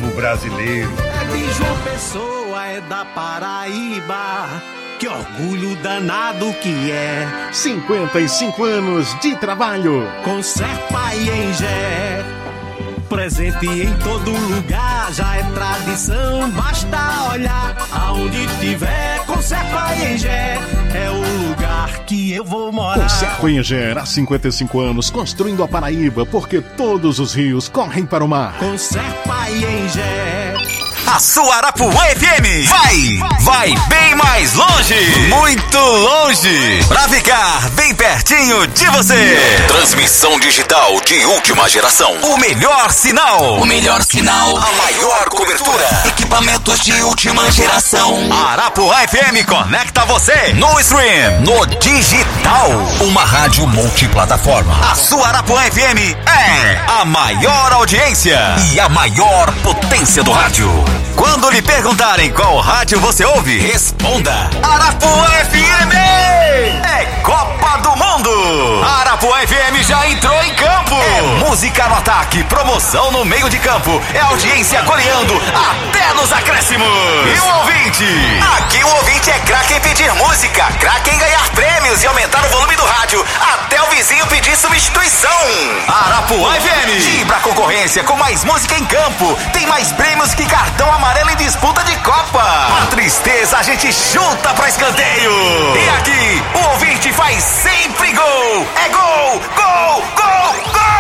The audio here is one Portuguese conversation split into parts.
povo brasileiro. É de João Pessoa, é da Paraíba, que orgulho danado que é. 55 anos de trabalho. Com Serpa e Engé, presente em todo lugar, já é tradição, basta olhar. Aonde tiver com Serpa e Engé, é o lugar que eu vou morar. Com Serpa e Engé, há 55 anos, construindo a Paraíba, porque todos os rios correm para o mar. Com Serpa e Engé. A sua Arapuã FM vai bem mais longe, muito longe, pra ficar bem pertinho de você. Transmissão digital de última geração. O melhor sinal. A maior cobertura. Equipamentos de última geração. A Arapuã FM conecta você no stream, no digital. Uma rádio multiplataforma. A sua Arapuã FM é a maior audiência e a maior potência do rádio. Quando lhe perguntarem qual rádio você ouve, responda: Arapuã FM! É Copa do Mundo! A Arapuã FM já entrou em campo! É música no ataque, promoção no meio de campo, é audiência goleando até nos acréscimos! E o ouvinte? Aqui o ouvinte é craque em pedir música, craque em ganhar prêmios e aumentar o volume do rádio, até o vizinho pedir substituição! Arapuã FM! Vibra a concorrência com mais música em campo, tem mais prêmios que cartão amarelo em disputa de Copa. A tristeza a gente chuta pra escanteio. E aqui, o ouvinte faz sempre gol. É gol, gol, gol, gol!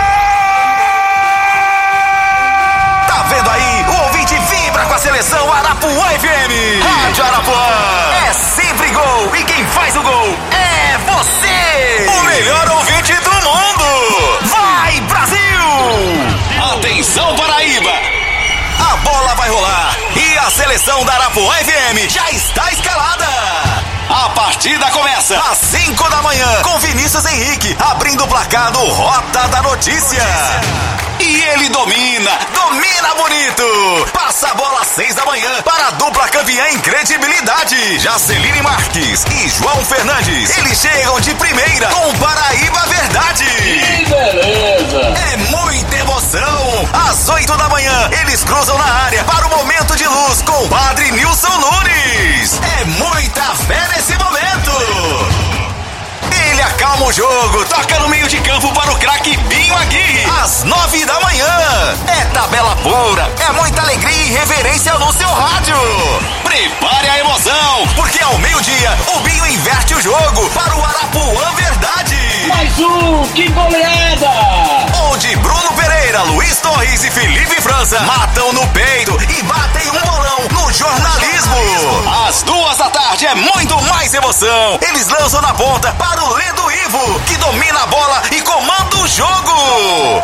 Tá vendo aí? O ouvinte vibra com a seleção Arapuã FM. Rádio Arapuã. É sempre gol. E quem faz o gol é você. O melhor ouvinte do mundo. Vai, Brasil! Atenção, Paraíba! A bola vai rolar e a seleção da Arapuã FM já está escalada. A partida começa às 5 da manhã com Vinícius Henrique abrindo o placar do Rota da Notícia. E ele domina bonito. Passa a bola às 6 da manhã para a dupla campeã em credibilidade, Jaceline Marques e João Fernandes. Eles chegam de primeira com Paraíba Verdade. Que beleza! É muita emoção. Às 8 da manhã, eles cruzam na área para o momento de luz com o Padre Nilson Nunes. É muita fé nesse momento. Ele acalma o jogo, toca no meio de campo para o craque Binho Aguirre. Às 9 da manhã, é tabela pura, é muita alegria e reverência no seu rádio. Prepare a emoção, porque ao meio-dia, o Binho inverte o jogo para o Arapuã Verdade. Mais um, que goleada! Onde Bruno Pereira, Luiz Torres e Felipe França matam no peito e batem um bolão no jornalismo. Às 2 da tarde é muito mais emoção. Eles lançam na ponta para o Ledo Ivo, que domina a bola e comanda o jogo.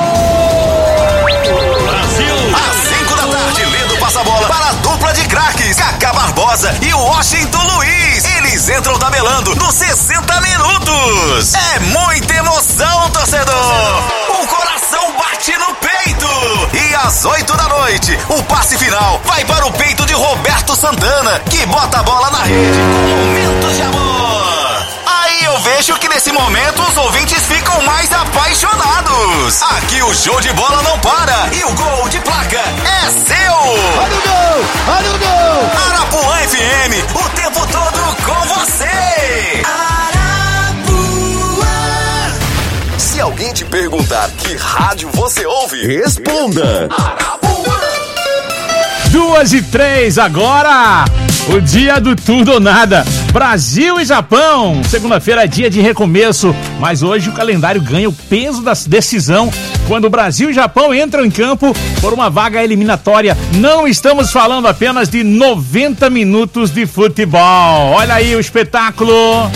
Brasil! Às 5 da tarde, Ledo passa a bola para a dupla de craques, Cacá Barbosa e o Washington Luiz. Eles entram tabelando nos 60 minutos. É muita emoção, torcedor. O coração bate no peito. E às 8 da noite, o passe final vai para o peito de Roberto Santana, que bota a bola na rede com momentos de amor. Aí eu vejo que nesse momento os ouvintes ficam mais apaixonados. Aqui o show de bola não para e o gol de placa é seu. Olha o gol! Olha o gol! Arapuã FM, o tempo todo com você. Arapuã. Se alguém te perguntar que rádio você ouve, Responda! Arapuã. 2h03 agora, o dia do tudo ou nada. Brasil e Japão, segunda-feira é dia de recomeço, mas hoje o calendário ganha o peso da decisão quando o Brasil e Japão entram em campo por uma vaga eliminatória. Não estamos falando apenas de 90 minutos de futebol. Olha aí o espetáculo.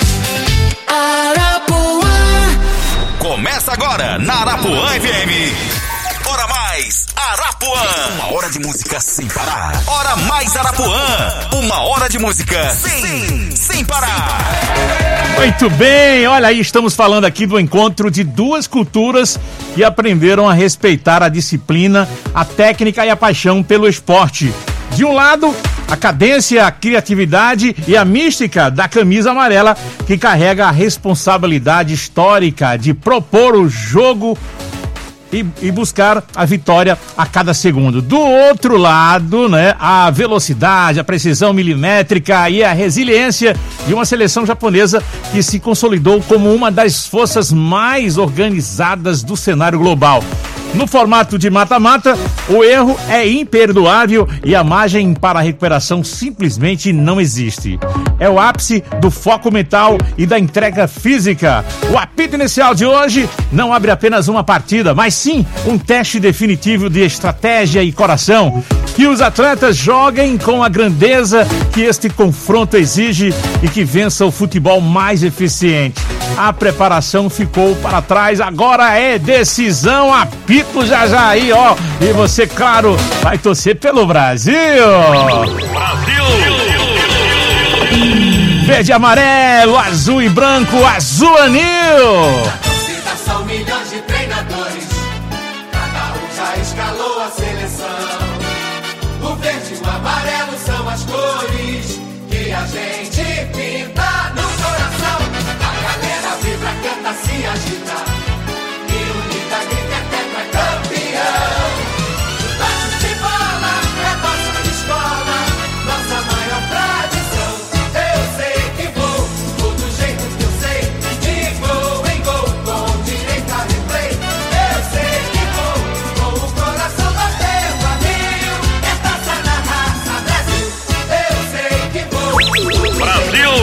Arapuã. Começa agora na Arapuã FM. Hora mais Arapuã. Uma hora de música sem parar. Hora mais Arapuã. Uma hora de música sem parar. Muito bem, olha aí, estamos falando aqui do encontro de duas culturas que aprenderam a respeitar a disciplina, a técnica e a paixão pelo esporte. De um lado, a cadência, a criatividade e a mística da camisa amarela, que carrega a responsabilidade histórica de propor o jogo e buscar a vitória a cada segundo. Do outro lado, né, a velocidade, a precisão milimétrica e a resiliência de uma seleção japonesa que se consolidou como uma das forças mais organizadas do cenário global. No formato de mata-mata, o erro é imperdoável e a margem para a recuperação simplesmente não existe. É o ápice do foco mental e da entrega física. O apito inicial de hoje não abre apenas uma partida, mas sim um teste definitivo de estratégia e coração. Que os atletas joguem com a grandeza que este confronto exige e que vença o futebol mais eficiente. A preparação ficou para trás, agora é decisão, apito já aí, ó. E você, claro, vai torcer pelo Brasil! Brasil! Verde e amarelo, azul e branco, azul anil! São milhões de treinadores, cada um já escalou a seleção. O verde e o amarelo são as cores que a gente pinta no coração. A galera vibra, canta, se agita e unida grita é tetracampeão. Bate de bola, é nossa escola, nossa maior tradição. Eu sei que vou do jeito que eu sei, de gol em gol, com direito a replay. Eu sei que vou com o coração batendo a mil. É taça na raça, Brasil. Eu sei que vou Brasil.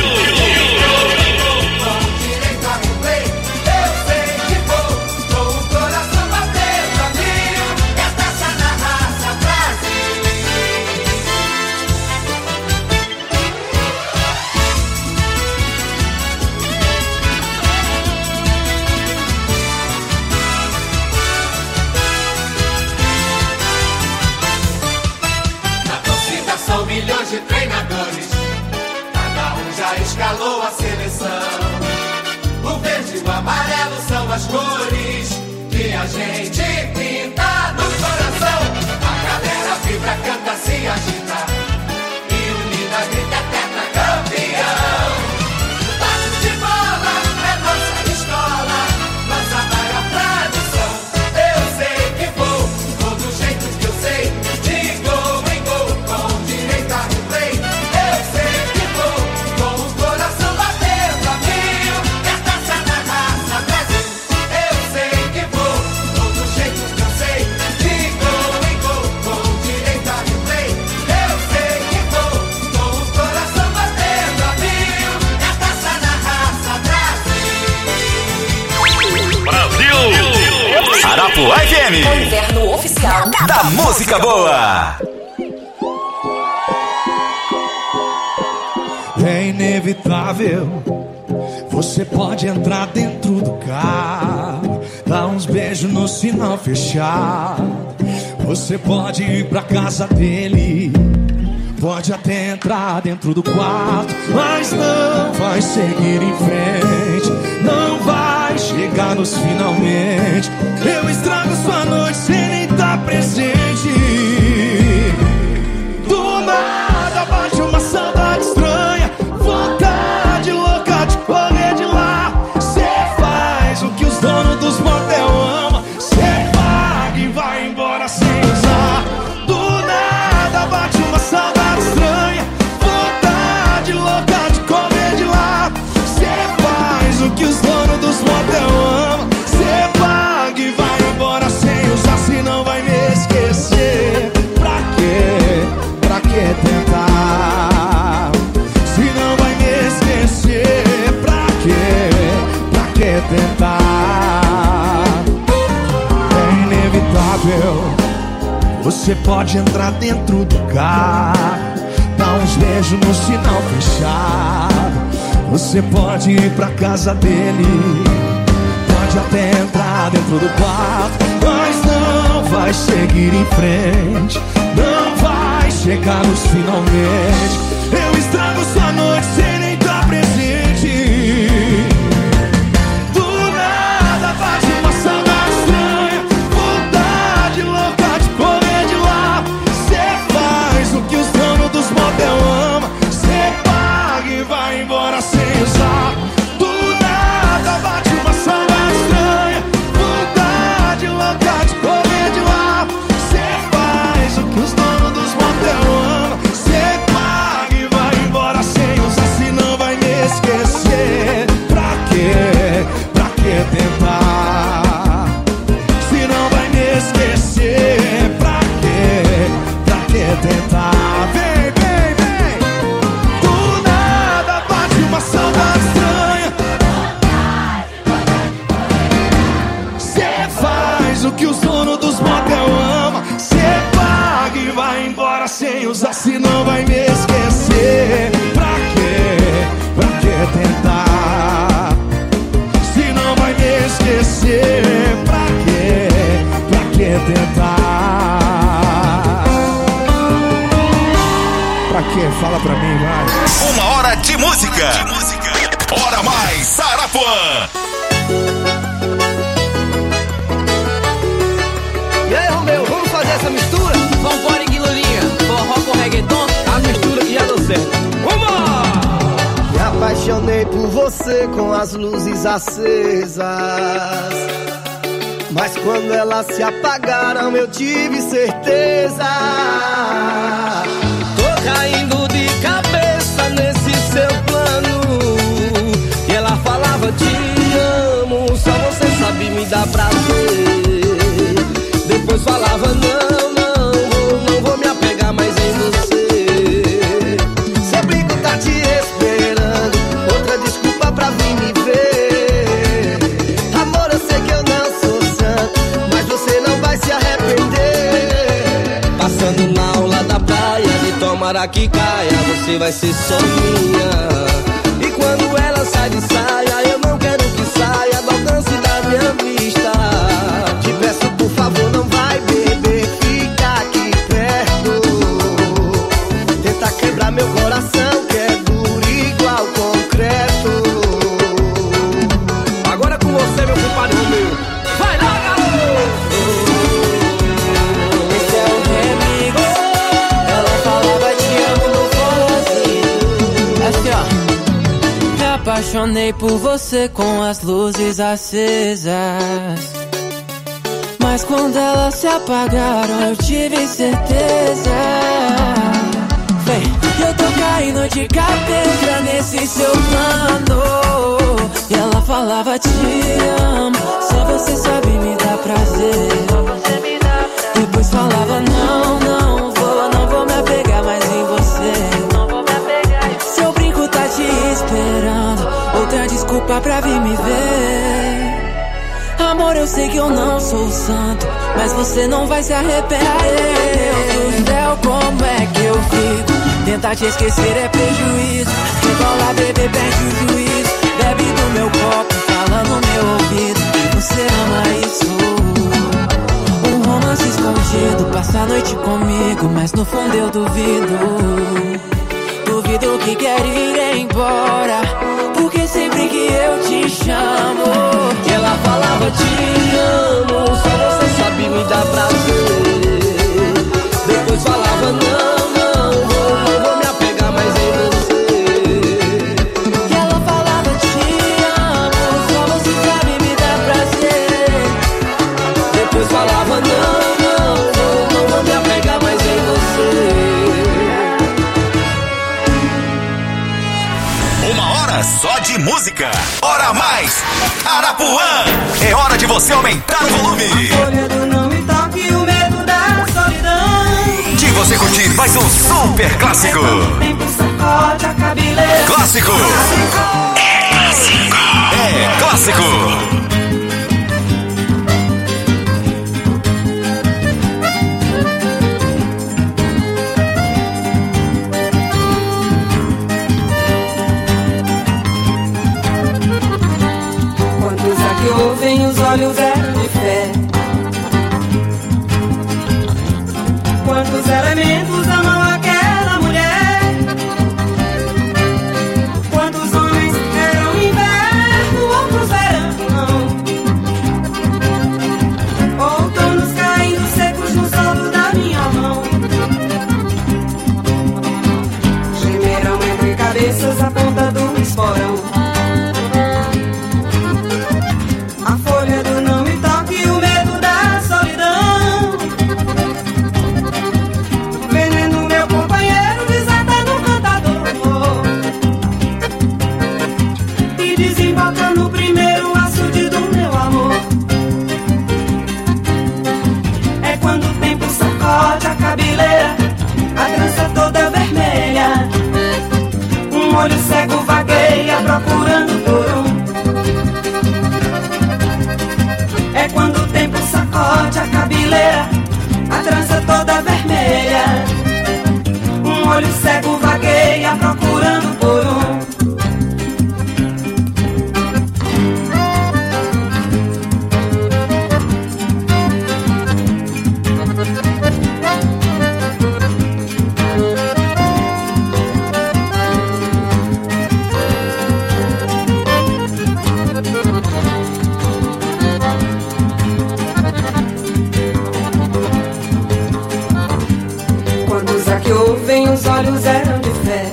Milhões de treinadores, cada um já escalou a seleção. O verde e o amarelo são as cores que a gente pinta no coração. A galera vibra, canta, se agita e unida grita é tetracampeão. Bate de bola, é nossa escola, nossa maior tradição. Eu sei que vou do jeito que eu sei, de gol em gol, com direito a replay. Eu sei que vou com o coração batendo a mil. É taça na raça, Brasil. Eu sei que vou do jeito que eu sei, de gol em gol, com direito a replay. Eu sei que vou com o coração batendo a mil. É taça na raça, Brasil! Arapuã FM, o inverno oficial da música boa. É inevitável, você pode entrar dentro do carro, dar uns beijos no sinal fechado. Você pode ir pra casa dele, pode até entrar dentro do quarto, mas não vai seguir em frente, não vai chegar nos finalmente. Eu estrago sua noite sem nem estar presente. Do nada bate uma saudade estranha, vontade louca de correr de lá. Cê faz o que os donos dos motel amam, cê paga e vai embora sem usar. Do nada bate uma saudade estranha, vontade louca de correr de lá. Cê faz o que os donos dos motel amam, cê paga e vai embora sem usar. Se não vai me esquecer, pra quê? Pra que tentar? Se não vai me esquecer, pra quê? Pra que tentar? É inevitável, você pode entrar dentro do carro, dar uns beijos no sinal fechado. Você pode ir pra casa dele, pode até entrar dentro do quarto, mas não vai seguir em frente, não vai chegar nos finalmente. Eu estrago sua noite sem nem estar presente. Do nada bate uma saudade estranha, vontade louca de correr de lá. Cê faz o que os donos dos motel amam, cê paga e vai embora sem usar. Do nada bate uma saudade estranha, vontade louca os donos dos motel ama. Cê paga e vai embora sem usar, se não vai me esquecer. Pra quê? Pra que tentar? Se não vai me esquecer, pra quê? Pra que tentar? Vem, vem, vem. Do nada bate uma saudade estranha. Cê faz o que os donos dos motel ama. Cê paga e vai embora sem usar, se não vai me esquecer. Pra quê? Pra que tentar? Se não vai me esquecer, pra quê? Pra que tentar? Pra quê? Fala pra mim, vai. Uma hora de música. Hora mais Sarapuã. E aí, Romeu, vamos fazer essa mistura? Vambora, Guilurinha, forró com reggaeton, a mistura que já deu certo. Vamos! Me apaixonei por você com as luzes acesas, mas quando elas se apagaram eu tive certeza. Tô caindo de cabeça nesse seu plano, e ela falava te amo, só você sabe me dar prazer. Depois falava não vou me apegar mais em você. Seu brinco tá te esperando, outra desculpa pra vir me ver. Amor, eu sei que eu não sou santo, mas você não vai se arrepender. Passando na aula da praia, de tomara que caia, você vai ser só minha. E quando ela sai de saia, eu não quero que saia do alcance da minha vista. Te peço por favor, não vai beber, fica aqui perto. Tenta quebrar meu coração, que é duro igual concreto. Agora é com você, meu compadre Romeu. Vai lá, garoto! Esse é o Remigo. Ela falava te amo no forrozinho. Assim, ó. Me apaixonei por você com as luzes acesas, mas quando elas se apagaram eu tive certeza. Vem, eu tô caindo de cabeça nesse seu plano, e ela falava te amo, só você sabe me dar prazer. Depois falava não vou me apegar mais em você. Seu brinco tá te esperando, outra desculpa pra vir me ver. Amor, eu sei que eu não sou santo, mas você não vai se arrepender. Meu Deus do céu, como é que eu fico? Tentar te esquecer é prejuízo. Rebola, bebê, perde o juízo. Bebe do meu copo, fala no meu ouvido. Você ama isso? Um romance escondido, passa a noite comigo, mas no fundo eu duvido. Duvido que quer ir embora, porque sempre que eu te chamo, ela falava te amo, só você sabe me dar prazer. Depois falava não vou me apegar mais em você. ela falava te amo, só você sabe me dar prazer. Depois falava não vou me apegar mais em você. Uma hora só de música. Hora mais Arapuã. É hora de você aumentar o volume. Folha do não me toque, o medo da solidão. De você curtir mais um super clássico. Tempo sacode a cabeleira. Clássico. É clássico. Que ouvem os olhos eram de fé. Quantos elementos amam aquela mulher? Quantos homens eram inverno, outros verão. Outonos caindo secos no solo da minha mão. Gemeram entre cabeças a ponta do esporão. olho cego vagueia procurando por um. Os olhos eram de fé.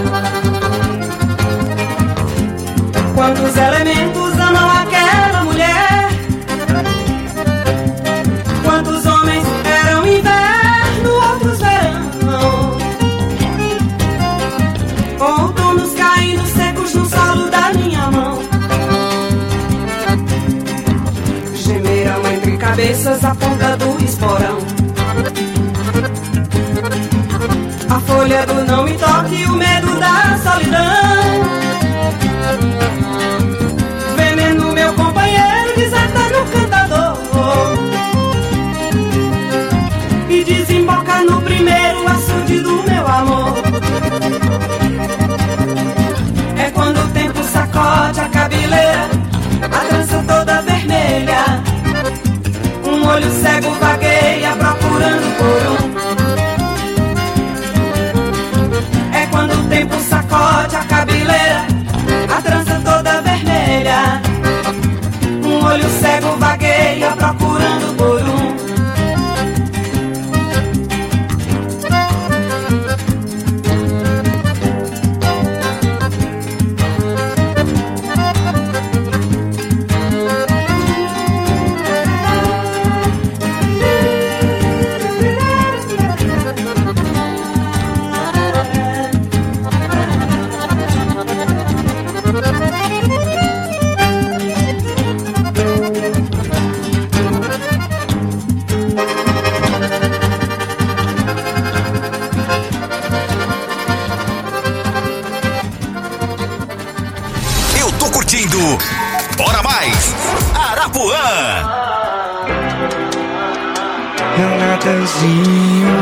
Quantos elementos amam aquela mulher? Quantos homens eram inverno, outros verão? Outonos caindo secos no solo da minha mão. Gemeram entre cabeças a ponta do esporão. A folha do não me toque, o medo da solidão. Veneno, meu companheiro, desata no cantador e desemboca no primeiro açude do meu amor. É quando o tempo sacode a cabeleira, a trança toda vermelha. Um olho cego vagueia procurando por um. Quando o tempo sacode a cabeleira, a trança toda vermelha. Um olho cego vagueia procurando por um. Bora Mais, Arapuã. Natanzinho,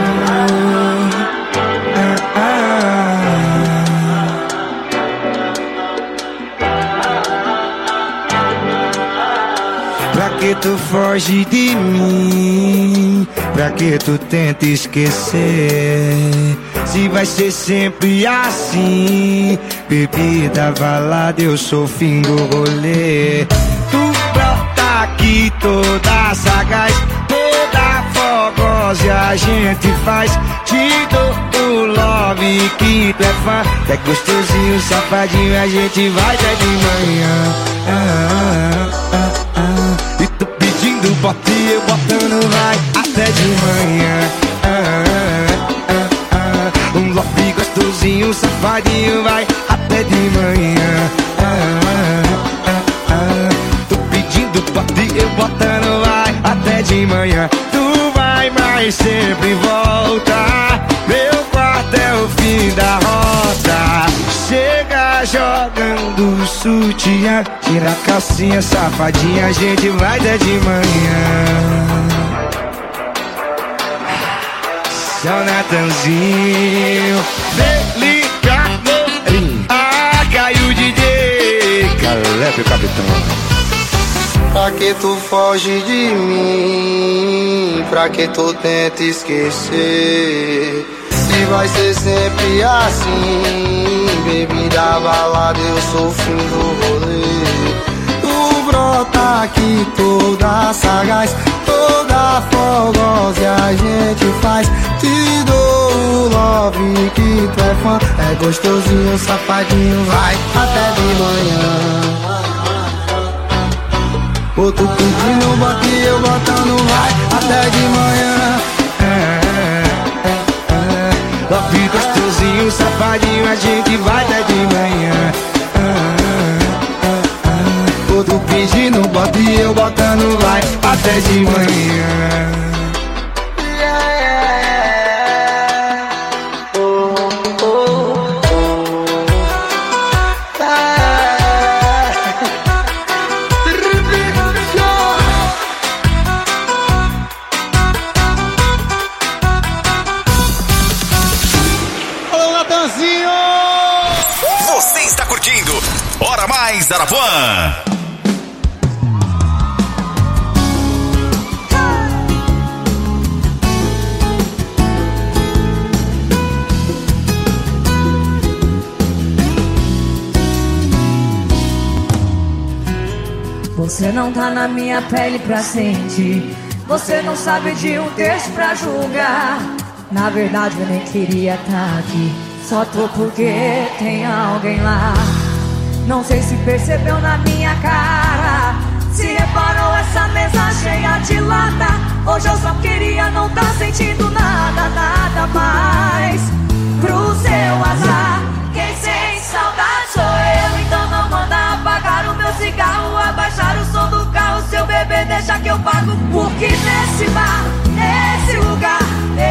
Pra que tu foge de mim? Pra que tu tenta esquecer? Se vai ser sempre assim, bebida, balada, eu sou o fim do rolê. Tu brota aqui toda sagaz, toda fogosa, e a gente faz. Te dou o love que tu é fã. É gostosinho, safadinho, a gente vai até de manhã. E tu pedindo bote, eu botando vai até de manhã. Um love gostosinho, safadinho, vai até de manhã. Tô pedindo bote, eu botando vai até de manhã. Tu vai, mas sempre volta. Meu quarto é o fim da rota. Chega jogando sutiã, tira a calcinha, safadinha, a gente vai até de manhã. Seu Natanzinho, delicado. Ah, caiu o DJ Caleb, o capitão. Pra que tu foge de mim? Pra que tu tenta esquecer? Se vai ser sempre assim, bebida, balada, eu sou o fim do rolê. Tu brota aqui toda sagaz, toda fogosa, e a gente faz. Te dou o love que tu é fã. É gostosinho, safadinho, vai até de manhã. Outro pedindo bote, eu botando vai até de manhã. Love gostosinho, safadinho, a gente vai até de manhã. Outro pedindo bote, eu botando vai até de manhã. mais Arapuã. Você não tá na minha pele pra sentir. Você não sabe de um texto pra julgar. Na verdade eu nem queria tá aqui. Só tô porque tem alguém lá. Não sei se percebeu na minha cara. Se reparou essa mesa cheia de lata. Hoje eu só queria não tá sentindo nada, nada mais. Pro seu azar, quem sente saudade sou eu. Então não manda apagar o meu cigarro, abaixar o som do carro. Seu bebê deixa que eu pago. Porque nesse bar, nesse lugar,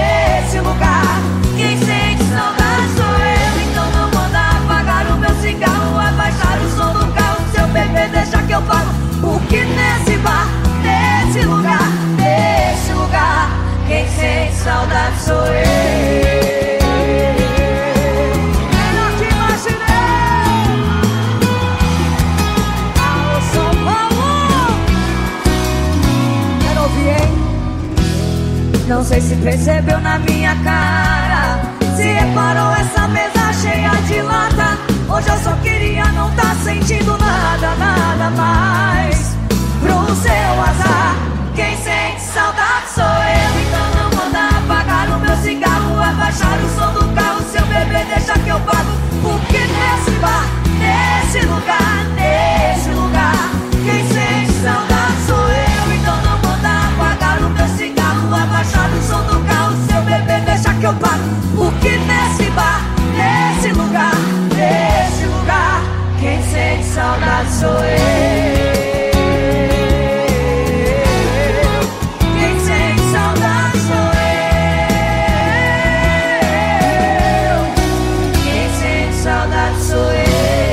quem sente saudade sou eu. Então não manda apagar o meu cigarro, abaixar o som do carro. Seu bebê deixa que eu pago. Porque nesse bar, nesse lugar, quem sente saudade sou eu. Não sei se percebeu na minha cara. Se reparou essa mesa cheia de lata. Hoje eu só queria não tá sentindo nada, nada mais. Pro seu azar, quem sente saudade sou eu. Então não manda apagar o meu cigarro, abaixar o som do carro. Seu bebê deixa que eu pago. Porque nesse bar, nesse lugar, quem sente saudade sou eu. Então não manda apagar o meu cigarro, abaixar o som do carro. Seu bebê deixa que eu pago. Porque nesse bar, nesse lugar, quem sente saudade sou eu. Quem sente saudade sou eu. Quem sente saudade sou eu.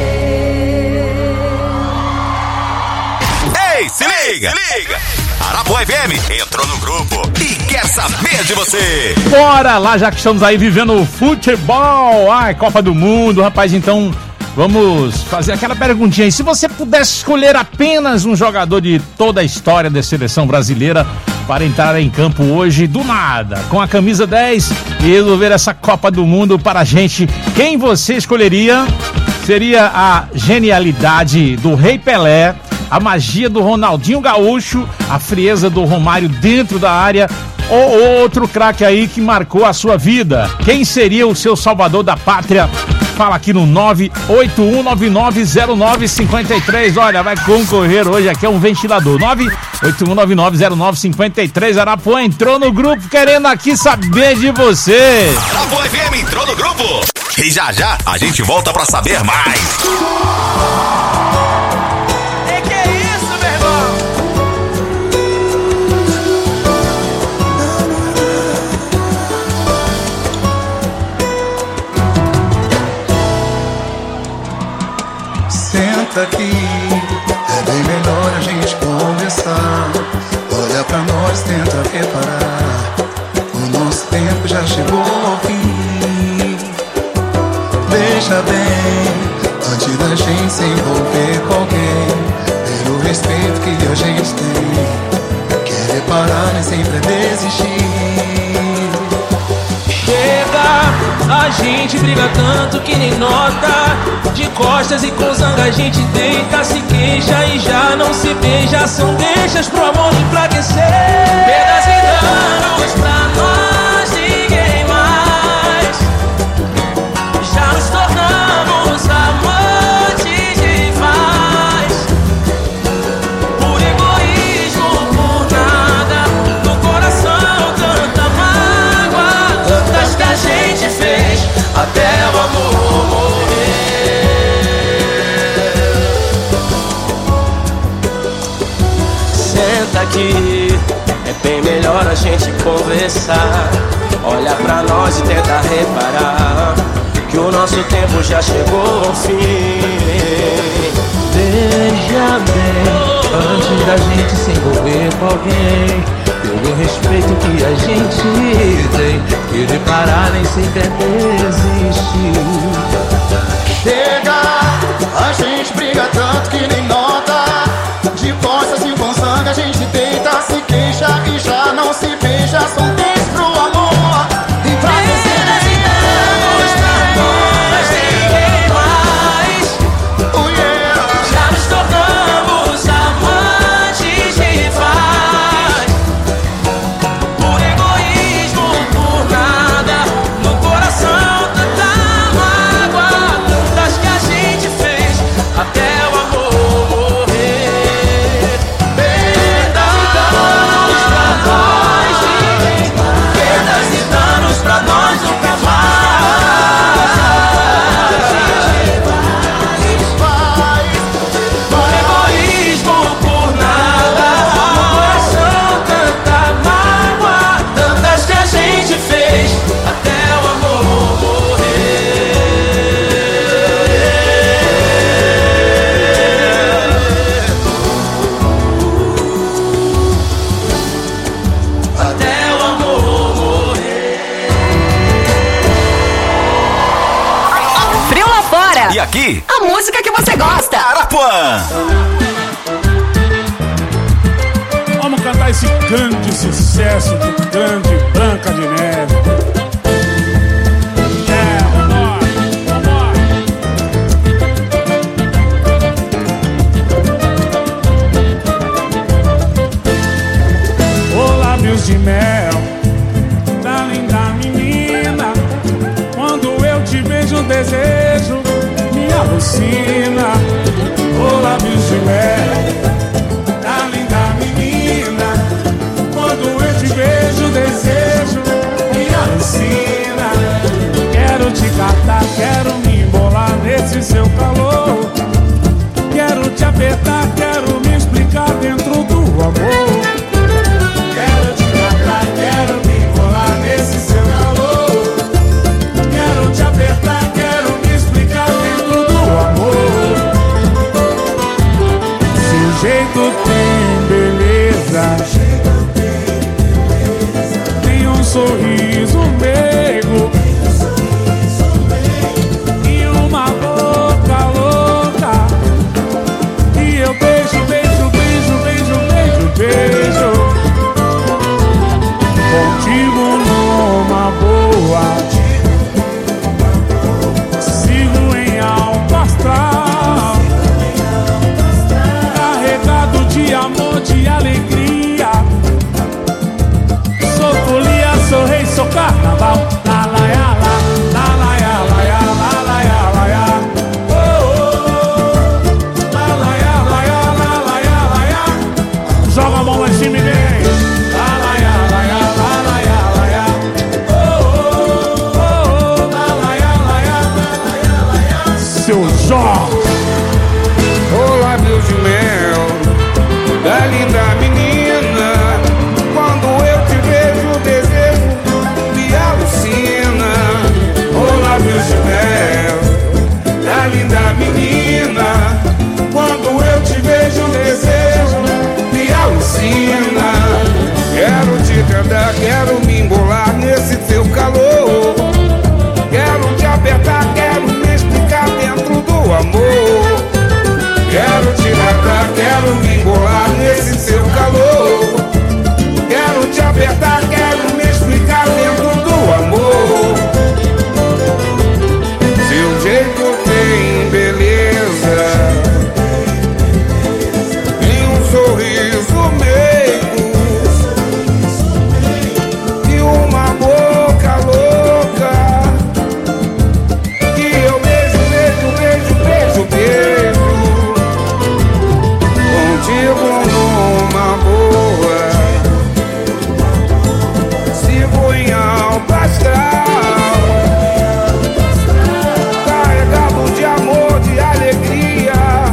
Ei, se liga! Arapuã FM entrou no grupo e quer saber de você. Bora lá, já que estamos aí vivendo o futebol. Ai, Copa do Mundo, rapaz, então vamos fazer aquela perguntinha aí. Se você pudesse escolher apenas um jogador de toda a história da seleção brasileira para entrar em campo hoje, do nada, com a camisa 10 e resolver essa Copa do Mundo para a gente, quem você escolheria? Seria a genialidade do Rei Pelé, a magia do Ronaldinho Gaúcho, a frieza do Romário dentro da área, ou outro craque aí que marcou a sua vida? Quem seria o seu salvador da pátria? Fala aqui no 981990953. Olha, vai concorrer hoje aqui é um ventilador. 981990953. Arapuã entrou no grupo querendo aqui saber de você. Arapuã FM entrou no grupo. E já a gente volta pra saber mais. Senta aqui, é bem melhor a gente conversar. Olha pra nós, tenta reparar. O nosso tempo já chegou ao fim. Veja bem, antes da gente se envolver com alguém, pelo respeito que a gente tem, querer parar nem sempre é desistir. Chega, a gente briga tanto que nem nota. De costas e com zanga a gente deita, se queixa e já não se beija. São deixas pro amor enfraquecer. Perdas e danos pra nós, ninguém mais. Já nos tornamos amantes demais. Por egoísmo, por nada. Do coração tanta mágoa, tantas que a gente fez até o amor morrer. Senta aqui, é bem melhor a gente conversar. Olha pra nós e tenta reparar que o nosso tempo já chegou ao fim. Veja bem, antes da gente se envolver com alguém, pelo respeito que a gente tem, querer parar nem sempre é desistir. Chega, a gente briga tanto dia. E aqui, a música que você gosta. Arapuã. Vamos cantar esse grande sucesso do grande Branca de Neve. Lábios de mel da linda menina, quando eu te vejo o desejo me alucina. Oh, lábios de mel da linda menina, quando eu te vejo o desejo me alucina. Quero te catar, quero me embolar nesse seu calor, quero te apertar, quero me explicar dentro do amor. Quero me enrolar nesse seu calor, quero te apertar, quero me explicar dentro do amor. Seu jeito tem beleza, tem um sorriso meigo e uma boca louca, e eu beijo, beijo, beijo, beijo, beijo, beijo. Contigo numa boa, sigo em alto astral, carregado de amor, de alegria. Sou folia, sou rei, sou carnaval. La la ya la, la la ya la ya, la la ya la ya. Oh oh, la la ya la ya, la la ya la ya. Joga a mão lá em cima e vem. Seu Jorge. Oh, lábios de mel da linda menina, quando eu te vejo o desejo me alucina. Oh, lábios de mel da linda menina, quando eu te vejo o desejo me alucina. Quero te cantar, quero me embolar nesse teu calor, quero te apertar, quero me explicar dentro do amor. Quero te matar, quero me embolar nesse seu calor, quero te apertar, quero me explicar dentro do amor. Seu jeito tem beleza, tem um sorriso meigo e uma boca louca, que eu beijo, beijo, beijo, beijo, beijo. Contigo numa boa, sigo em alto astral, carregado de amor, de alegria.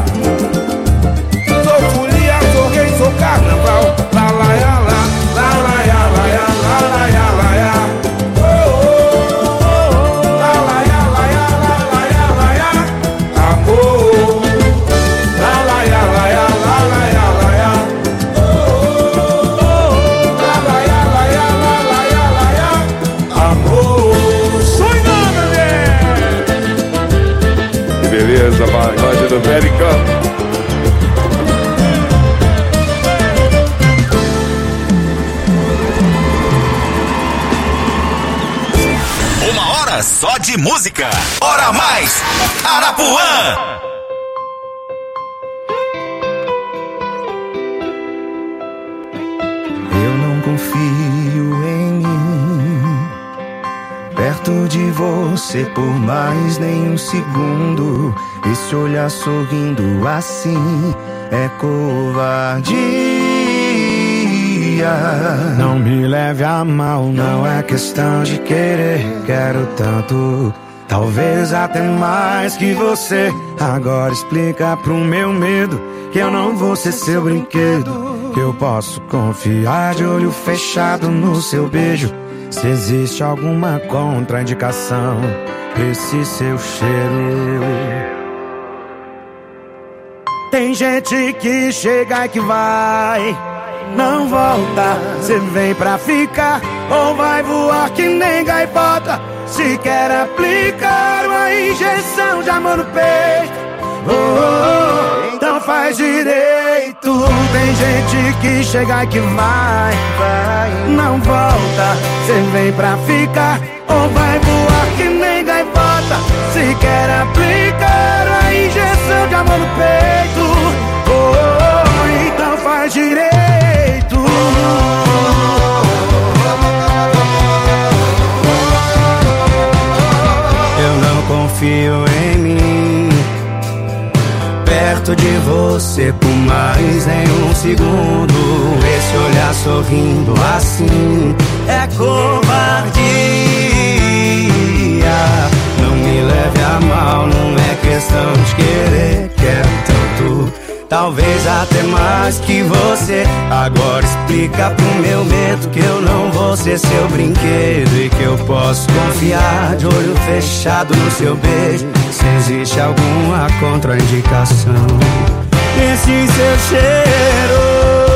Sou folia, sou rei, sou carnaval. La la ya la, la la ya la ya, la la ya la ya. Oh oh oh, la la ya la ya, la la ya la ya. Amor, la la ya la ya, la la ya la ya. Oh oh, la la ya la ya, la la ya la ya. Amor, sonha, bebê. Que beleza, vai do América. Uma hora só de música. Hora mais Arapuã. Eu não confio em mim, perto de você por mais nem um segundo. Esse olhar sorrindo assim é covardia. Não me leve a mal, não é questão de querer. Quero tanto, talvez até mais que você. Agora explica pro meu medo que eu não vou ser seu brinquedo, que eu posso confiar de olho fechado no seu beijo. Se existe alguma contraindicação pra esse seu cheiro. Tem gente que chega e que vai, não volta. Cê vem pra ficar ou vai voar que nem gaivota. Se quer aplicar uma injeção de amor no peito. Então faz direito. Tem gente que chega e que vai, não volta. Cê vem pra ficar ou vai voar que nem gaivota. Se quer aplicar a injeção de amor no peito, então faz direito. Eu não confio em mim perto de você por mais nem um segundo. Esse olhar sorrindo assim é covardia. Não me leve a mal, não é questão de querer. Quero tanto, talvez até mais que você. Agora explica pro meu medo que eu não vou ser seu brinquedo e que eu posso confiar de olho fechado no seu beijo. Se existe alguma contraindicação nesse seu cheiro.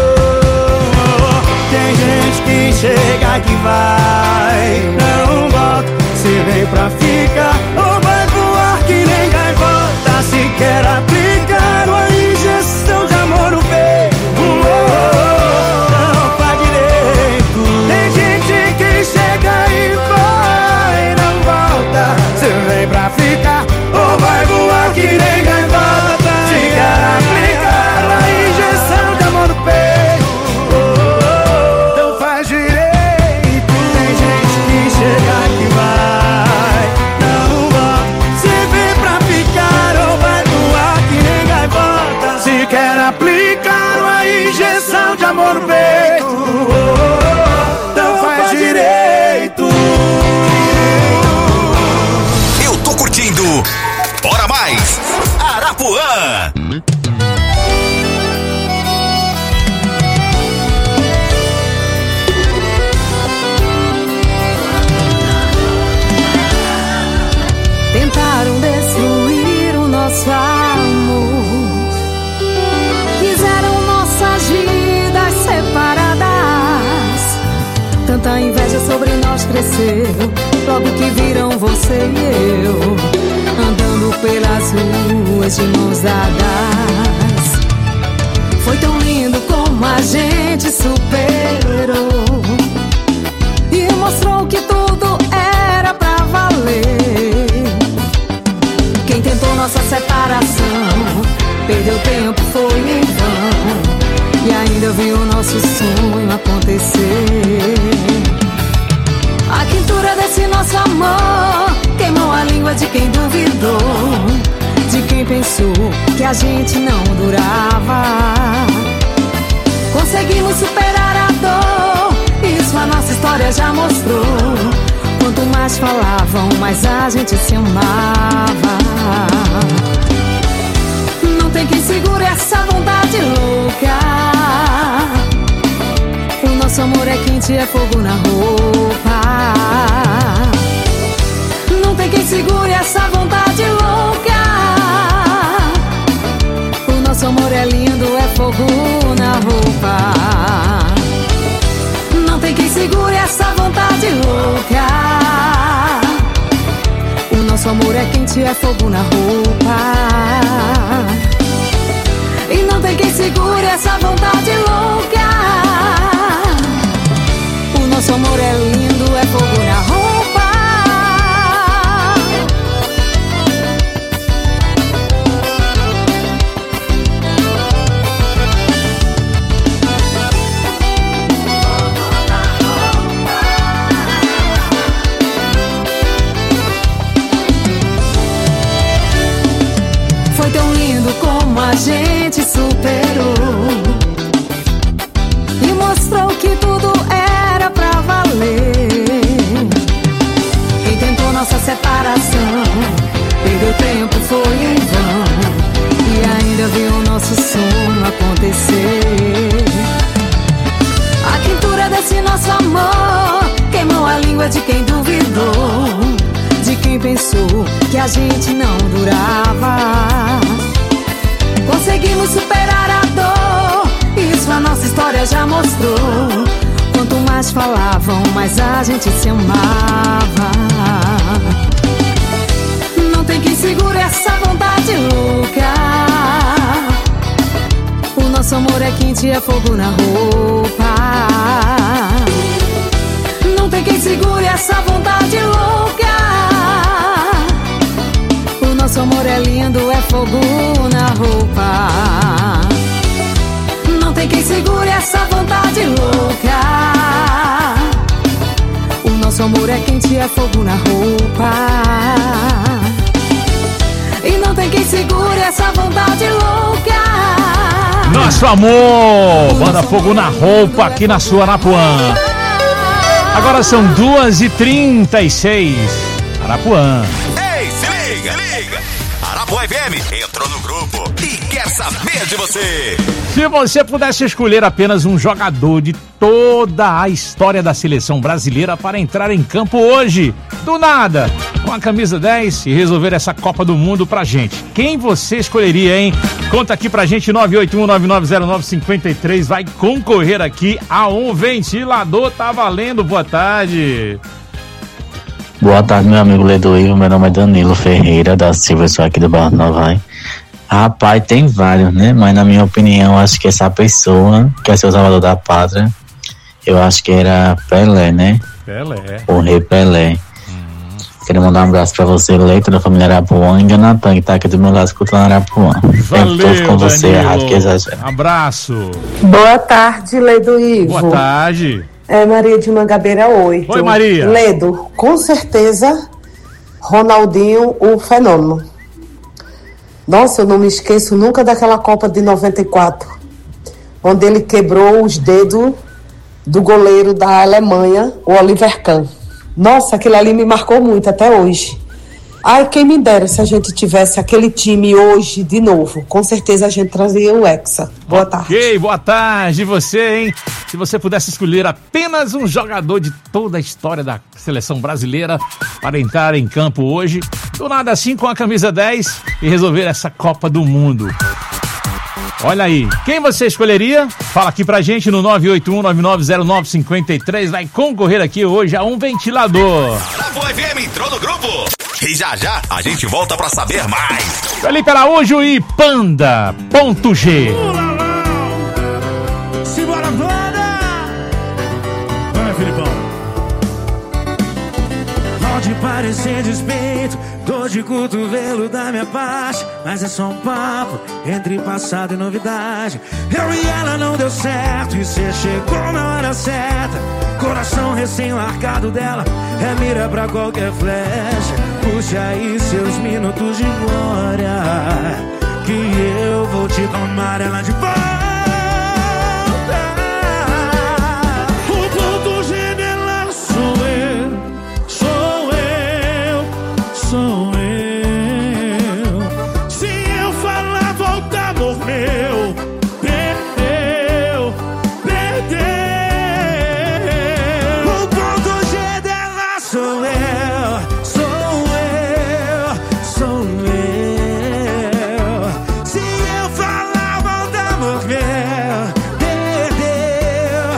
Tem gente que chega e que vai, não volta. Se vem pra ficar ou vai voar que nem gaivota. Se quer aplicar uma injeção de amor no peito, não faz direito. Tem gente que chega e vai, não volta. Se vem pra ficar ou vai voar que nem gaivota. Se quer aplicar uma injeção de amor no peito, então faz direito. Tem gente que chega e que vai, não volta. Se vem pra ficar ou vai voar que nem gaivota. Se quer aplicar uma injeção de amor no peito, então faz direito. Eu tô curtindo. Bora mais! Arapuã! Tentaram destruir o nosso amor, fizeram nossas vidas separadas. Tanta inveja sobre nós cresceu, logo que viram você e eu andando pelas ruas de mãos dadas. Foi tão lindo como a gente superou e mostrou que tudo era pra valer. Quem tentou nossa separação perdeu tempo, foi em vão, e ainda viu o nosso sonho acontecer. A quintura desse nosso amor queimou a língua de quem duvidou, de quem pensou que a gente não durava. Conseguimos superar a dor, isso a nossa história já mostrou. Quanto mais falavam, mais a gente se amava. Não tem quem segure essa vontade louca. O nosso amor é quente, é fogo na roupa. Não tem quem segure essa vontade louca. O nosso amor é lindo, é fogo na roupa. Não tem quem segure essa vontade louca. O nosso amor é quente, é fogo na roupa. E não tem quem segure essa vontade louca. O nosso amor é lindo, é fogo na roupa. Foi tão lindo como a gente superou e mostrou que tudo era pra valer. Quem tentou nossa separação perdeu tempo, foi em vão, e ainda viu o nosso sonho acontecer. A quintura desse nosso amor queimou a língua de quem duvidou, de quem pensou que a gente não durava. Conseguimos superar a dor, isso a nossa história já mostrou. Quanto mais falavam, mais a gente se amava. Não tem quem quente é fogo na roupa. Não tem quem segure essa vontade louca. O nosso amor é lindo, é fogo na roupa. Não tem quem segure essa vontade louca. O nosso amor é quente, é fogo na roupa. E não tem quem segure essa vontade louca. Nosso amor, bota fogo na roupa aqui na sua Arapuã. Agora são 2h36. Arapuã. Ei, se liga, liga. Arapuã FM entrou no grupo e quer saber de você. Se você pudesse escolher apenas um jogador de toda a história da seleção brasileira para entrar em campo hoje, do nada, com a camisa 10 e resolver essa Copa do Mundo pra gente, quem você escolheria, hein? Conta aqui pra gente, 981-9909-53, vai concorrer aqui a um ventilador, tá valendo, boa tarde. Boa tarde, meu amigo Ledoívo, meu nome é Danilo Ferreira da Silva, sou aqui do Barro Novai. Rapaz, tem vários, né? Mas na minha opinião, acho que essa pessoa que é ser o salvador da pátria, eu acho que era Pelé, né? Pelé. O rei Pelé. Quero mandar um abraço pra você, Leito, da família Arapuã, e Natan, que tá aqui do meu lado escutando Arapuã. Valeu, todos com você, a Rádio que exagera. Abraço. Boa tarde, Ledoívo. Boa tarde. É Maria de Mangabeira 8. Oi, Maria. Ledo, com certeza, Ronaldinho, o fenômeno. Nossa, eu não me esqueço nunca daquela Copa de 94, onde ele quebrou os dedos do goleiro da Alemanha, o Oliver Kahn. Nossa, aquilo ali me marcou muito até hoje. Ai, quem me dera se a gente tivesse aquele time hoje de novo. Com certeza a gente trazia o Hexa. Boa tarde. Ok, boa tarde. E você, hein? Se você pudesse escolher apenas um jogador de toda a história da seleção brasileira para entrar em campo hoje, do nada assim com a camisa 10 e resolver essa Copa do Mundo. Olha aí, quem você escolheria? Fala aqui pra gente no 981-9909-53. Vai concorrer aqui hoje a um ventilador. Arapuã FM entrou no grupo. E já já a gente volta pra saber mais. Felipe Araújo e Panda.g. Simbora, Panda! Vai, Filipão. Pode parecer despeito, dor de cotovelo da minha parte, mas é só um papo entre passado e novidade. Eu e ela não deu certo e cê chegou na hora certa. Coração recém-largado dela é mira pra qualquer flecha. Puxa aí seus minutos de glória, que eu vou te tomar ela de volta. O ponto G dela sou eu, sou eu, sou eu. Se eu falar volta, amor meu, perdeu, perdeu. O ponto G dela sou eu, sou eu, sou eu. Se eu falar volta, amor meu, perdeu,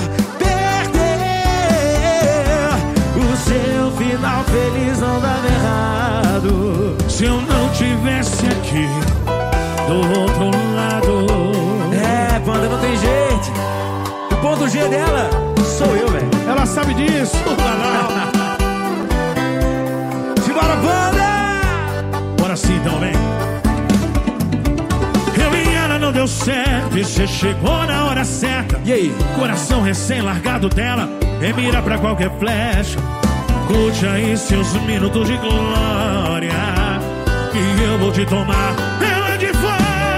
perdeu. O seu final feliz não dava errado se eu não tivesse aqui do outro lado. É, Panda, não tem jeito. O ponto G dela sou eu, velho. Ela sabe disso. Simbora, Panda! Bora sim, então, vem. Eu e ela não deu certo e cê chegou na hora certa. E aí? Coração recém-largado dela é mira pra qualquer flecha. Curte aí seus minutos de glória, que eu vou te tomar ela de volta.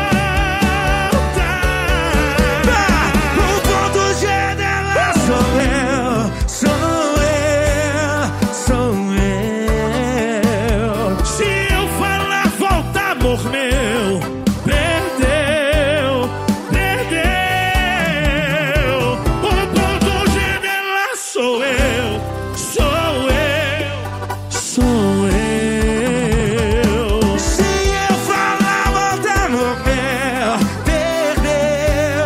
O ponto G dela sou eu, sou eu, sou eu. Se eu falar volta, amor meu, perdeu, perdeu. O ponto G dela sou eu, sou eu, sou eu. Se eu falar volta, amor meu, perdeu,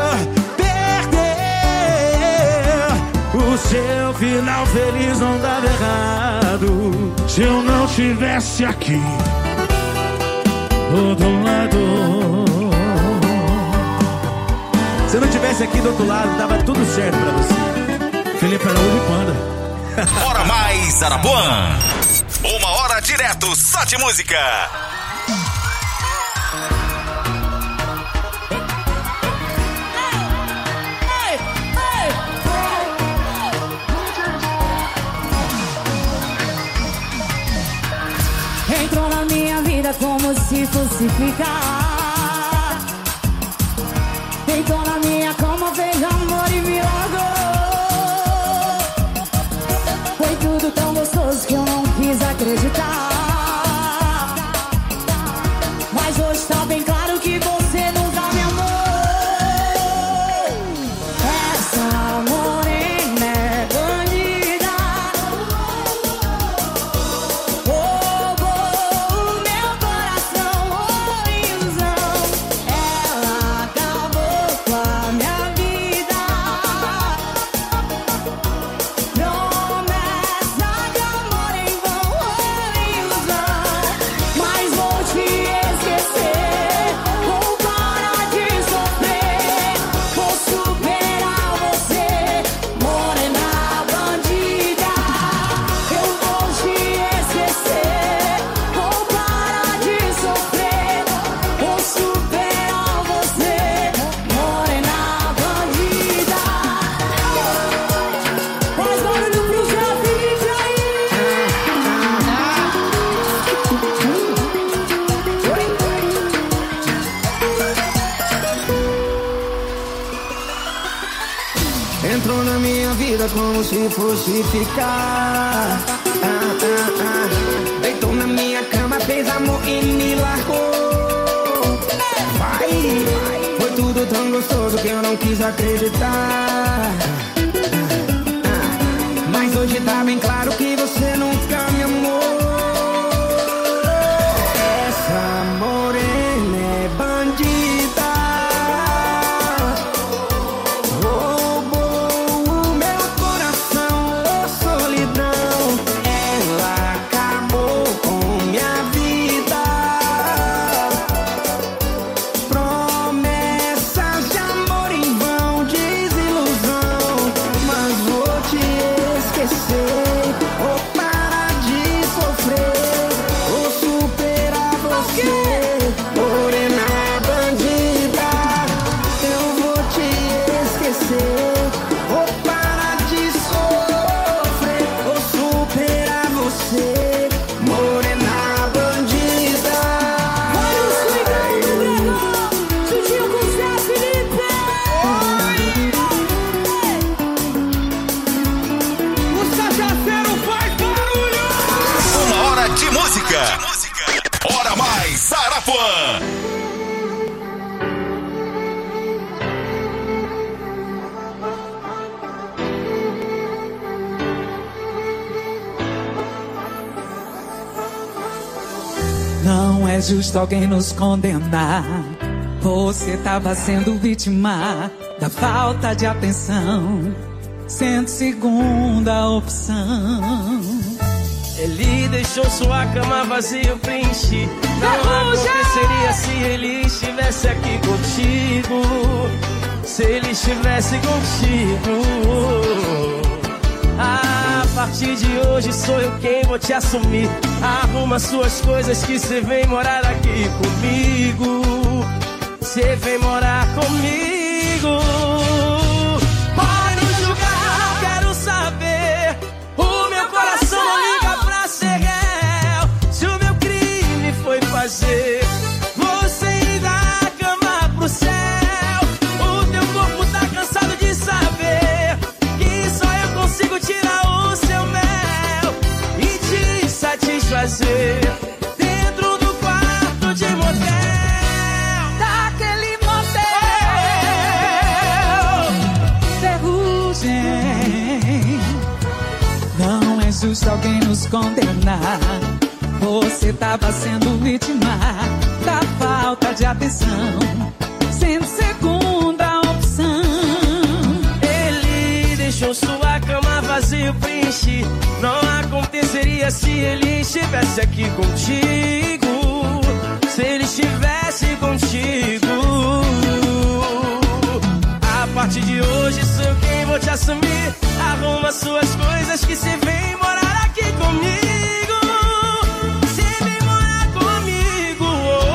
perdeu. O seu final feliz não dava errado se eu não estivesse aqui do outro lado. Se eu não tivesse aqui do outro lado, dava tudo certo pra você. Felipe Araújo e Panda. Hora mais Arapuã. 1 hora direto, só de música. Entrou na minha vida como se fosse ficar. Deitou na minha cama, fez amor e me largou. Foi tudo tão gostoso que eu não quis acreditar. Mas hoje tá bem claro que você nunca me amou. Essa morena é bandida, roubou o meu coração, oh ilusão. Ela acabou com a minha vida. Promessa de amor em vão, oh ilusão. Mas vou te esquecer, vou parar de sofrer, vou superar você, morena bandida. Eu vou te esquecer, vou parar de sofrer, vou superar você, morena bandida. Faz barulho pro Jeff aí. Entrou na minha vida como se fosse ficar. Deitou na minha cama, fez amor e me largou. Vai, foi tudo tão gostoso que eu não quis acreditar. Mas hoje tá bem claro que você nunca me amou. Essa morena é bandida, roubou o meu coração, oh solidão. Ela acabou com minha vida. Promessas de amor em vão, desilusão. Mas vou te esquecer, vou parar de sofrer, vou superar você, morena bandida. Eu vou te esquecer, vou parar de sofrer, vou superar você, morena bandida. Olha o Suicão do Bregão, juntinho com o Zé Felipe. O cachaceiro faz barulho! 1 hora de música. Hora mais Arapuã. Não é justo alguém nos condenar. Você tava sendo vítima da falta de atenção, sendo segunda opção. Ele deixou sua cama vazia, o preenche. Não aconteceria se ele estivesse aqui contigo. Se ele estivesse contigo. A partir de hoje sou eu quem vou te assumir. Arruma suas coisas que cê vem morar aqui comigo. Cê vem morar comigo. Pode julgar, quero saber. O meu coração não liga pra ser réu. Se o meu crime foi fazer você ir da cama pro céu. O teu corpo tá cansado de saber que só eu consigo tirar o seu mel e te satisfazer dentro do quarto de motel. Daquele motel Ferrugem, não é justo alguém nos condenar. Você tava sendo vítima da falta de atenção, sendo segunda opção. Ele deixou sua cama vazia, o preenche. Não aconteceria se ele estivesse aqui contigo. Se ele estivesse contigo. vou te assumir. Arruma suas coisas que cê vem morar aqui comigo. Cê vem morar comigo.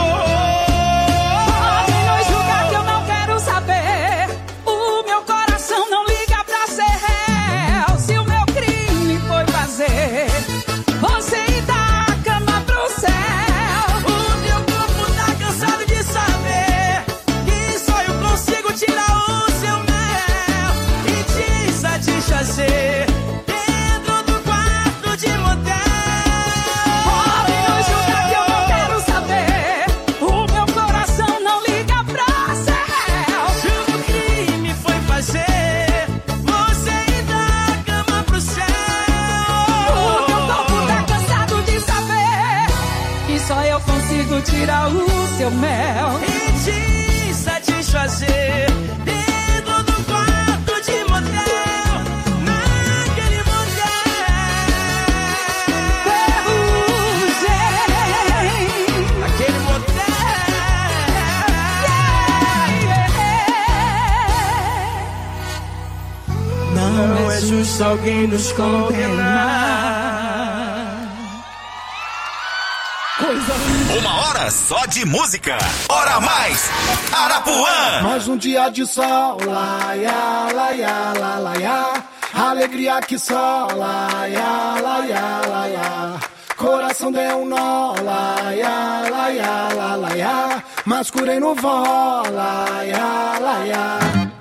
Pode não julgar que eu não quero saber. O meu coração não liga pra ser réu. Se o meu crime foi fazer você ir da cama pro céu. O teu corpo tá cansado de saber que só eu consigo tirar o seu mel e te satisfazer dentro do quarto de motel. Pode não julgar que eu não quero saber. O meu coração não liga pra ser réu. Se o crime foi fazer você ir da cama pro céu. O meu corpo tá cansado de saber que só eu consigo tirar o seu mel e te satisfazer dentro do quarto de motel, naquele motel. Aquele motel. Não é justo alguém nos condenar. Uma hora só de música. Hora mais Arapuã. Mais um dia de sol, laia, laia, la, laia. Alegria que só, laia, laia, laia. Coração deu um nó, laia, laia, la, laia. Mas curei no vó, laia, laia.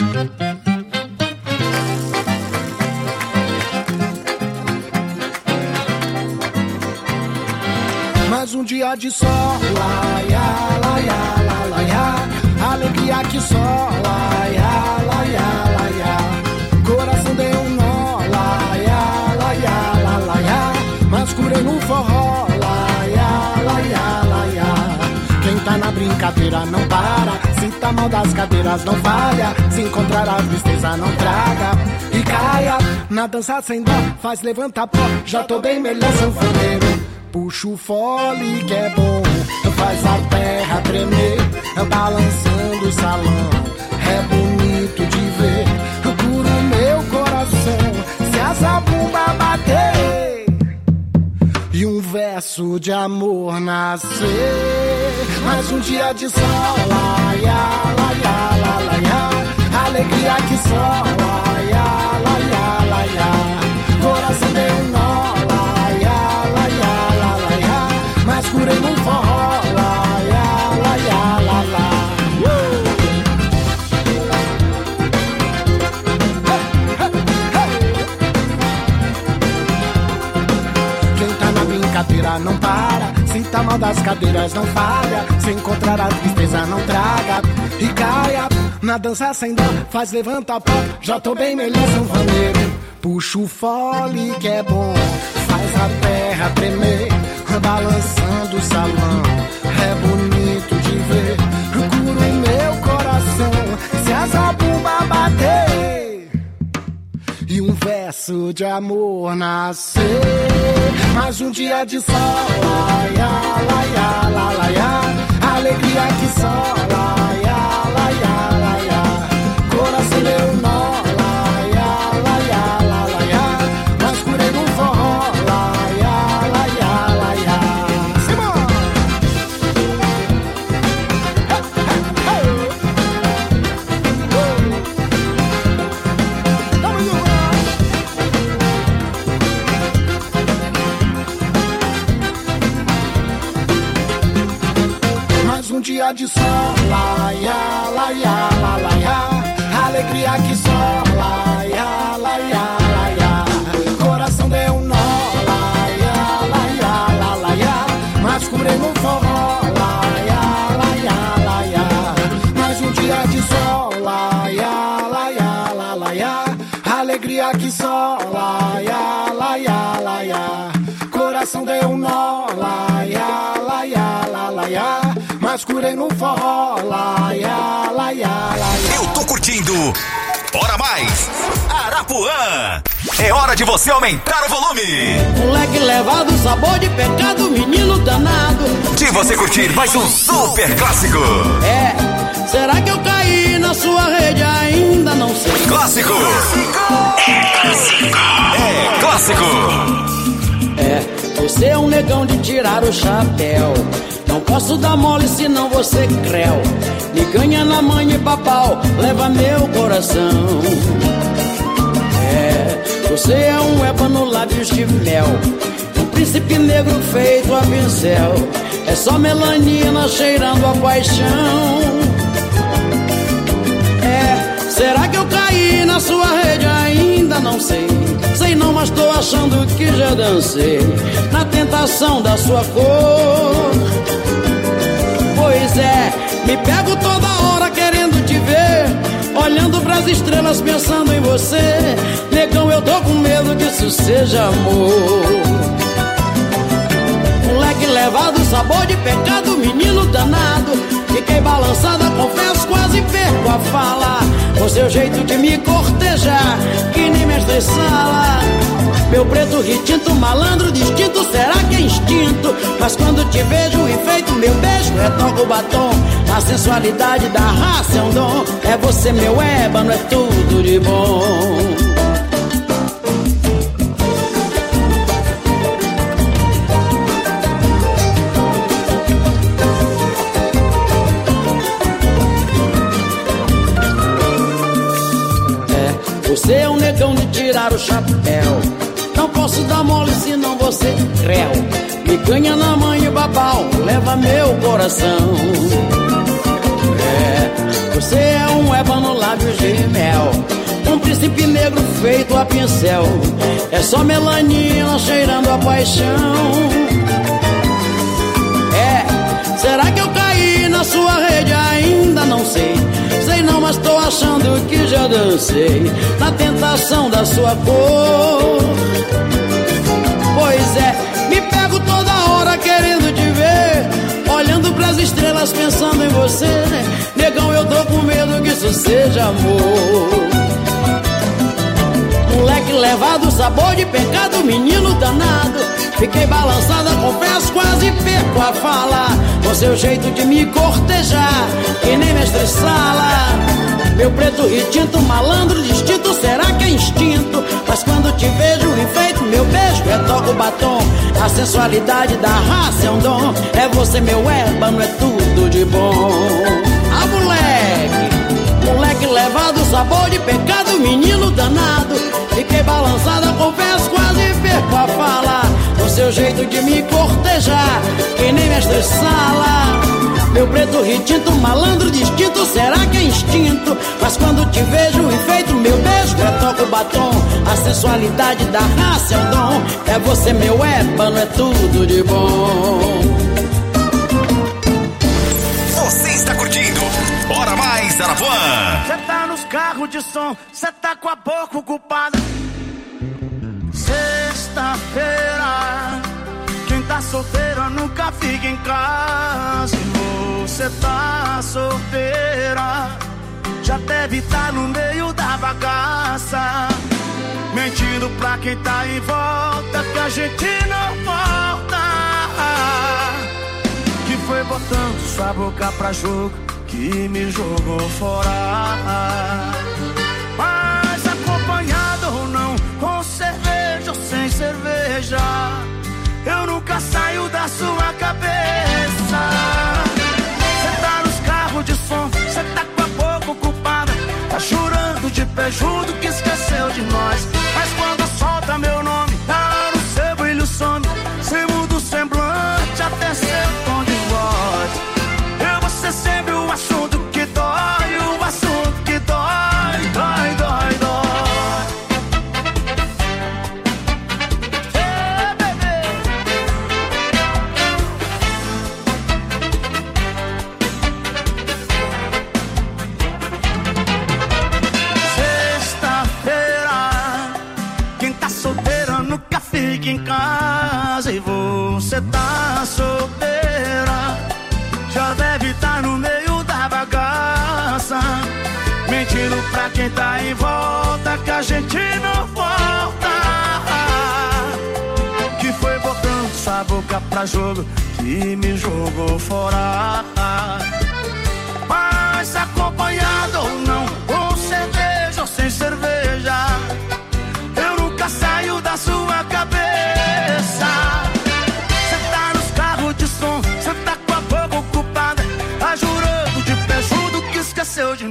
Mais um dia de sol, laia, laia, la, laia. Alegria que só, laia, laia, laia. Coração deu um nó, laia, laia, la, laia. Mas curei no forró, laia, laia, laia. Quem tá na brincadeira não para. Se tá mal das cadeiras não falha. Se encontrar a tristeza não traga e caia. Na dança sem dó, faz levantar pó. Já tô bem melhor, sanfoneiro. Puxa o fole que é bom, faz a terra tremer, balançando o salão, é bonito de ver, cura o meu coração, se a zabumba bater, e um verso de amor nascer, mais um dia de sol, laia, laia, la, laia, alegria que só, laia, laia, laia, coração deu um nó, mas curei no forró, laia, laia, la, la. Quem tá na brincadeira não para. Se tá mal das cadeiras não falha. Se encontrar a tristeza não traga e caia. Na dança sem dó, faz levanta pó. Já tô bem melhor, sanfoneiro. Puxa o fole que é bom, faz a terra tremer, balançando o salão, é bonito de ver, cura o meu coração, se a zabumba bater, e um verso de amor nascer, mais um dia de sol, laia, laia, la, laia, alegria que só, laia, laia, laia, coração deu nó, laia, laia, la, laia, mas curei no forró, laia, laia, laia. Mais um dia de sol, laia, laia, la, laia, alegria que só, laia, laia, laia, coração deu um nó, laia, laia, la, laia, mas curei no forró, laia, laia, laia, mais um dia de sol, laia, laia, la, laia, alegria que só, laia, laia, laia, coração deu um nó, laia, laia, la, laia, mas curei no forró, laia, laia, laia. Eu tô curtindo. Hora mais Arapuã. É hora de você aumentar o volume. Moleque levado, sabor de pecado, menino danado. De você curtir mais um super clássico. É, será que eu caí na sua rede ainda não sei. Clássico. É clássico. Você é um negão de tirar o chapéu. Não posso dar mole senão você creu. Me ganha na mãe e papau, leva meu coração. Você é um ébano, lábios de mel, um príncipe negro feito a pincel. É só melanina cheirando a paixão. Será que eu caí na sua rede? Ainda não sei. Sei não, mas tô achando que já dancei na tentação da sua cor. Pois é, me pego toda hora querendo te ver, olhando pras estrelas pensando em você. Negão, eu tô com medo que isso seja amor. Moleque levado, sabor de pecado, menino danado. Fiquei balançada, confesso, quase perco a fala. O seu jeito de me cortejar, que nem mestre sala. Meu preto retinto, malandro distinto, será que é instinto? Mas quando te vejo enfeito, meu beijo retoca o batom. A sensualidade da raça é um dom. É você meu ébano, é tudo de bom. Você é um negão de tirar o chapéu. Não posso dar mole senão você creu. Me ganha na mãe e babau, leva meu coração. Você é um ébano, lábios de mel, um príncipe negro feito a pincel. É só melanina cheirando a paixão. Será que eu caí na sua rede? Ainda não sei. Sei não, mas tô achando que já dancei na tentação da sua cor. Pois é, me pego toda hora querendo te ver, olhando pras estrelas pensando em você. Negão, eu tô com medo que isso seja amor. Moleque levado, sabor de pecado, menino danado. Fiquei balançada, confesso, quase perco a fala. Com seu jeito de me cortejar, que nem mestre sala. Meu preto retinto, malandro distinto, será que é instinto? Mas quando te vejo enfeito, meu beijo retoca o batom. A sensualidade da raça é um dom. É você meu ébano, é tudo de bom. Moleque levado, sabor de pecado, menino danado. Fiquei balançada, confesso, quase perco a fala. O seu jeito de me cortejar, que nem mestre sala. Meu preto retinto, malandro distinto, será que é instinto? Mas quando te vejo enfeito, meu beijo retoca o batom. A sensualidade da raça é um dom. É você meu ébano, é tudo de bom. Você está curtindo Hora Mais Arapuã. Cê tá nos carros de som, cê tá com a boca ocupada. Sexta-feira, quem tá solteira nunca fica em casa. E você tá solteira, já deve tá no meio da bagaça, mentindo pra quem tá em volta que a gente não volta. Que foi botando sua boca pra jogo que me jogou fora. Mas acompanhado ou não, com cerveja ou sem cerveja, eu nunca saio da sua cabeça. Cê tá nos carros de som, cê tá com a boca ocupada, tá chorando de pé junto que esqueceu de nós. Mas quando solta meu nome, tá no seu brilho some. Cê muda o semblante até seu tom de voz. Eu vou ser sempre o assunto que dói, o assunto que dói, dói, dói, dói. Fica em casa e você tá solteira, já deve tá no meio da bagaça, mentindo pra quem tá em volta que a gente não volta. Que foi botando sua boca pra jogo que me jogou fora. Mas acompanhado ou não,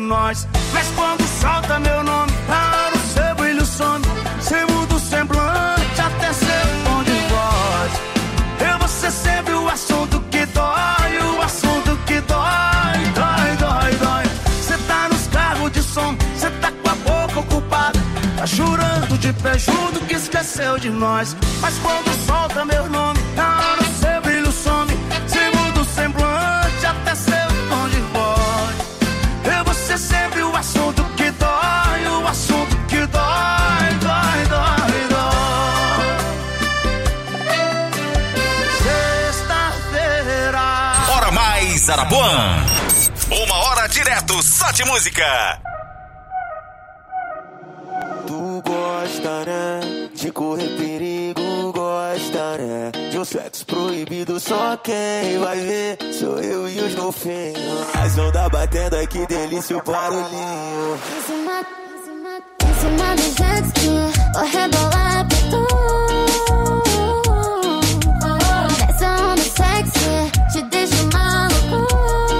nós. Mas quando solta meu nome, o seu brilho some. Cê muda o semblante, até seu tom de voz. Eu vou ser sempre o assunto que dói, o assunto que dói, dói, dói, dói. Cê tá nos carros de som, cê tá com a boca ocupada, tá jurando de pé junto que esqueceu de nós. Mas quando solta meu nome, o seu brilho some. Cê muda o semblante, até seu tom de voz. Eu vou ser sempre o assunto que dói, o assunto que dói, dói, dói, dói. Sexta-feira. Hora mais Arapuã. 1 hora direto só de música. Tu gosta, né? De correr perigo, gosta, né? De um sexo proibido, só quem vai ver sou eu e os golfinhos. As ondas batendo, ai que delícia o barulhinho. Em cima do jet ski, vou rebolar pra tu. Nessa onda sexy, te deixo maluco.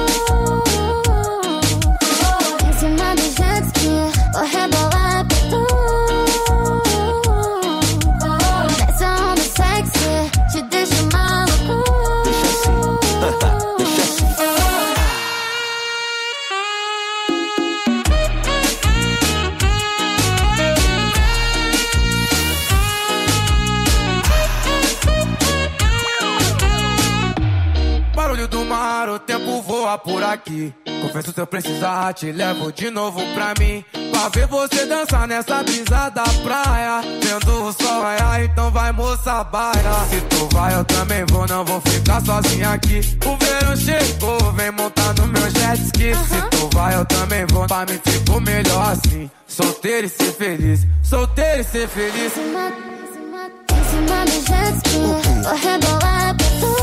Em cima do jet ski, vou rebolar pra tu. Nessa onda sexy, te deixo maluco. Deixa assim, deixa assim. Barulho do mar, o tempo voa por aqui. Confesso se eu precisar, te levo de novo pra mim. Pra ver você dançar nessa brisa da praia. Vendo o sol raiar, então vai moça, baila. Se tu vai eu também vou, não vou ficar sozinha aqui. O verão chegou, vem montar no meu jet ski. Se tu vai eu também vou, pra mim ficou melhor assim. Solteiro e ser feliz, solteiro e ser feliz. Em cima do jet ski, vou rebolar pra tu.